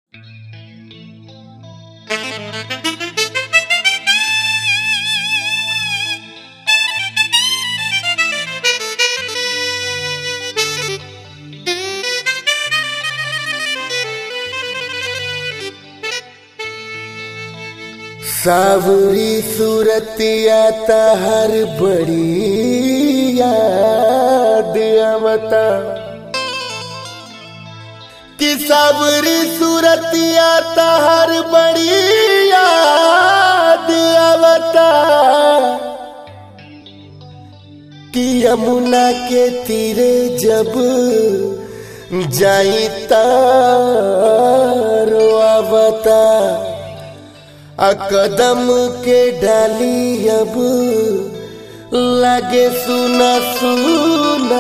सावरी सूरतिया तहर बड़ी याद आवता कि सावरी सूरतिया तहर बड़ी याद आवता कि यमुना के तीरे जब जाई तारो आवता कदम के डाली अब लगे सुना सुना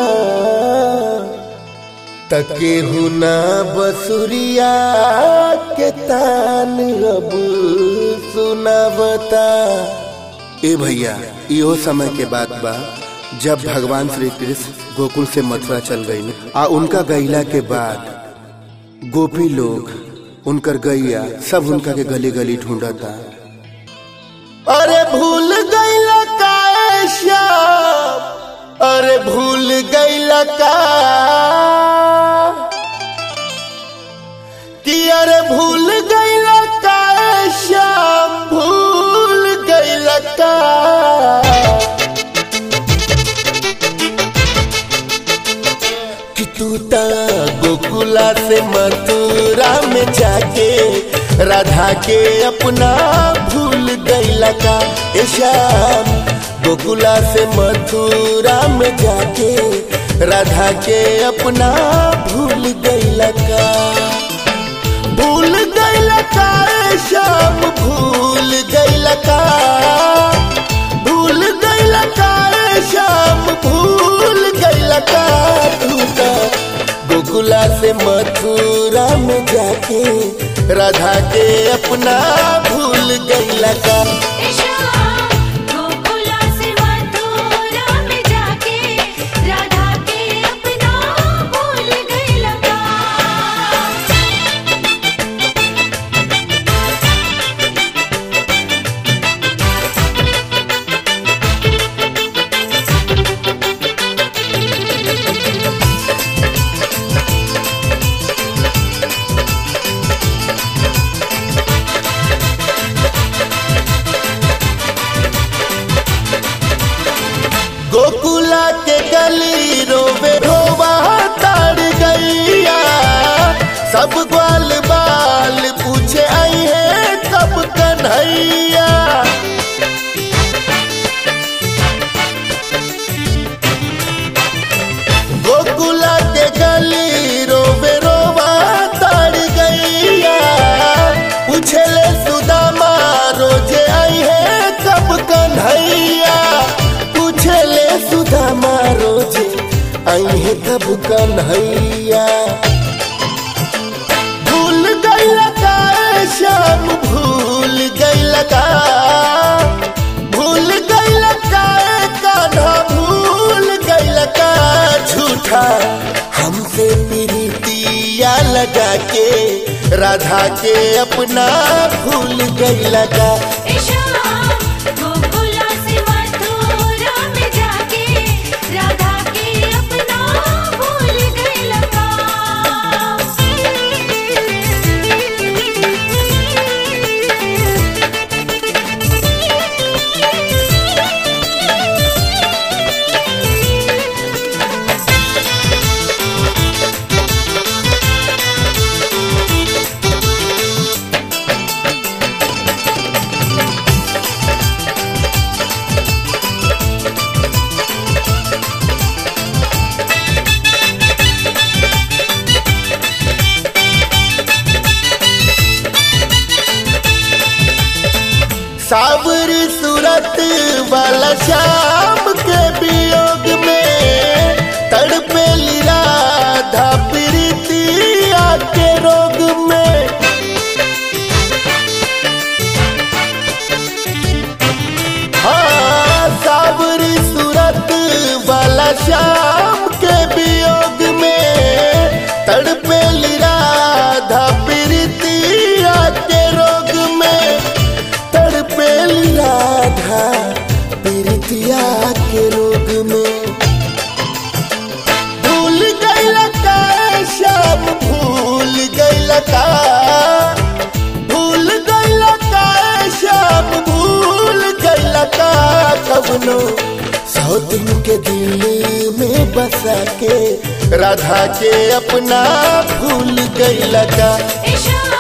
तके हुना बसुरिया के तान अब सुना बता। ए भैया इहो समय के बात बा जब भगवान श्री कृष्ण गोकुल से मथुरा चल गई आ उनका गईला के बाद गोपी लोग उनकर गैया सब उनका के गली गली ढूंढता। अरे भूल गईला का श्याम, अरे भूल गईला का कि अरे भूल गईला का श्याम, भूल गईला का कि तू ता गोकुला से मथुरा में जाके राधा के अपना भूल गईला का। ए श्याम गोकुला से मथुरा में जाके राधा के अपना भूल गईला का। भूल गईला का ए श्याम, भूल गईला का, भूल गईला का ए श्याम, भूल गईला का। गोकुला से मथुरा में जाके राधा के अपना भूल गईला का। गोकुला से मथुरा में जाके राधा के अपना भूल गईला का। गोकुला के गली रोवे रोवा तार गैया, सब ग्वाल बाल पूछे आई है कब कन्हैया। गोकुला के गली रोवे रोवा तार गैया, पूछे ले सुदामा रोजे आई है कब कन्हैया। सुदामा रोजे आई है कब कन्हैया। भूल गईला का श्याम, भूल गईला का, भूल गईला का कान्हा, भूल गईला का। झूठा हमसे प्रीतिया लगा के राधा के अपना भूल गईला का। सावरी सूरत वाला श्याम के वियोग में तड़पेली राधा प्रीतिया के रोग में। हाँ सावरी सूरत वाला श्याम के वियोग में तड़पेली राधा प्रीतिया के रोग में, तड़पेली राधा प्रीतिया के रोग में। भूल गइला का श्याम, भूल गइला का, भूल गइला का श्याम, भूल गइला का कवनो सौतन के दिल में बसा के, राधा के अपना भूल गइला का। श्याम